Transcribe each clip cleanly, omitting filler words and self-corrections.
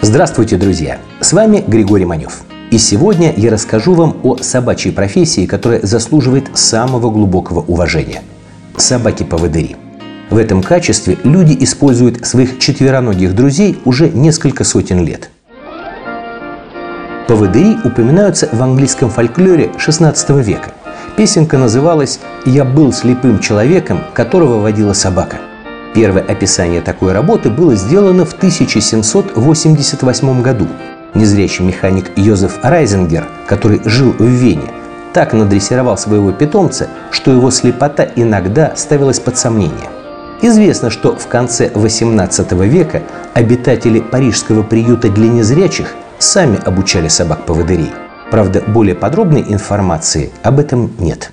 Здравствуйте, друзья! С вами Григорий Манев. И сегодня я расскажу вам о собачьей профессии, которая заслуживает самого глубокого уважения – собаки-поводыри. В этом качестве люди используют своих четвероногих друзей уже несколько сотен лет. Поводыри упоминаются в английском фольклоре XVI века. Песенка называлась «Я был слепым человеком, которого водила собака». Первое описание такой работы было сделано в 1788 году. Незрячий механик Йозеф Райзингер, который жил в Вене, так надрессировал своего питомца, что его слепота иногда ставилась под сомнение. Известно, что в конце XVIII века обитатели парижского приюта для незрячих сами обучали собак-поводырей. Правда, более подробной информации об этом нет.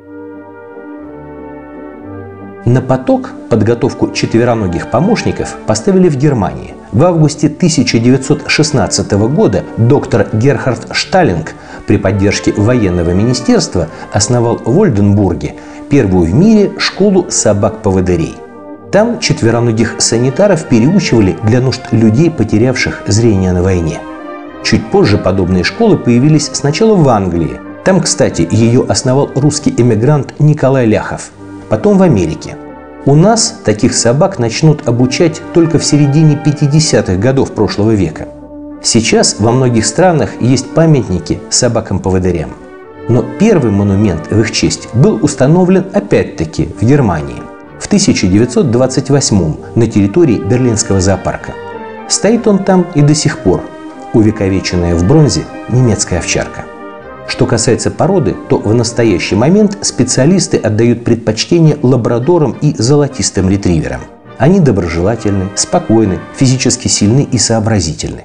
На поток подготовку четвероногих помощников поставили в Германии. В августе 1916 года доктор Герхард Шталинг при поддержке военного министерства основал в Ольденбурге первую в мире школу собак-поводырей. Там четвероногих санитаров переучивали для нужд людей, потерявших зрение на войне. Чуть позже подобные школы появились сначала в Англии. Там, кстати, ее основал русский эмигрант Николай Ляхов. Потом в Америке. У нас таких собак начнут обучать только в середине 50-х годов прошлого века. Сейчас во многих странах есть памятники собакам-поводырям. Но первый монумент в их честь был установлен опять-таки в Германии в 1928 на территории Берлинского зоопарка. Стоит он там и до сих пор, увековеченная в бронзе немецкая овчарка. Что касается породы, то в настоящий момент специалисты отдают предпочтение лабрадорам и золотистым ретриверам. Они доброжелательны, спокойны, физически сильны и сообразительны.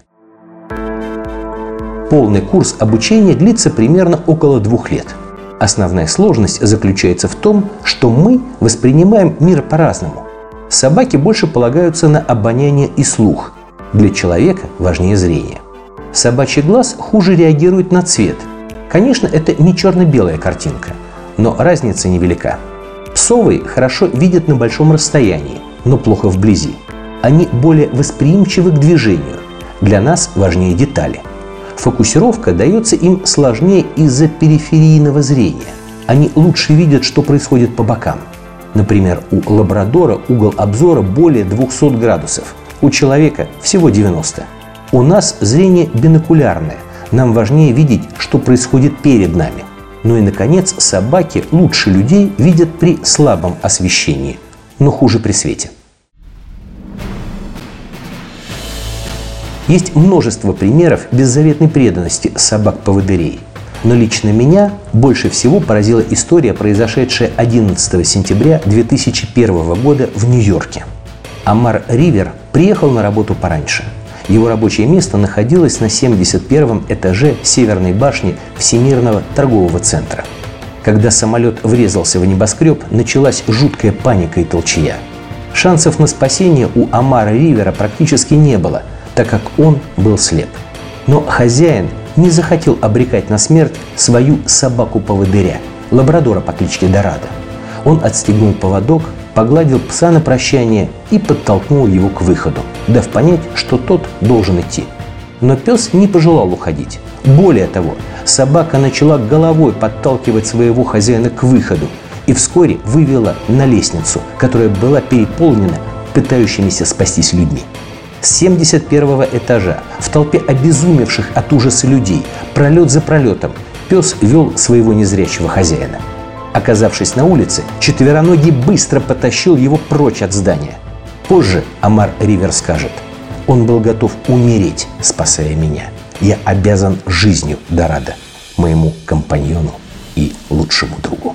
Полный курс обучения длится примерно около 2 лет. Основная сложность заключается в том, что мы воспринимаем мир по-разному. Собаки больше полагаются на обоняние и слух. Для человека важнее зрение. Собачий глаз хуже реагирует на цвет. Конечно, это не черно-белая картинка, но разница невелика. Псовые хорошо видят на большом расстоянии, но плохо вблизи. Они более восприимчивы к движению. Для нас важнее детали. Фокусировка дается им сложнее из-за периферийного зрения. Они лучше видят, что происходит по бокам. Например, у лабрадора угол обзора более 200 градусов, у человека всего 90. У нас зрение бинокулярное. Нам важнее видеть, что происходит перед нами. Ну и, наконец, собаки лучше людей видят при слабом освещении, но хуже при свете. Есть множество примеров беззаветной преданности собак-поводырей. Но лично меня больше всего поразила история, произошедшая 11 сентября 2001 года в Нью-Йорке. Амар Ривер приехал на работу пораньше. Его рабочее место находилось на 71-м этаже Северной башни Всемирного торгового центра. Когда самолет врезался в небоскреб, началась жуткая паника и толчья. Шансов на спасение у Амара Ривера практически не было, так как он был слеп. Но хозяин не захотел обрекать на смерть свою собаку-поводыря, лабрадора по кличке Дорадо. Он отстегнул поводок, погладил пса на прощание и подтолкнул его к выходу, дав понять, что тот должен идти. Но пес не пожелал уходить. Более того, собака начала головой подталкивать своего хозяина к выходу и вскоре вывела на лестницу, которая была переполнена пытающимися спастись людьми. С 71-го этажа в толпе обезумевших от ужаса людей, пролет за пролетом, пес вел своего незрячего хозяина. Оказавшись на улице, четвероногий быстро потащил его прочь от здания. Позже Амар Ривер скажет: «Он был готов умереть, спасая меня. Я обязан жизнью Дорадо, моему компаньону и лучшему другу».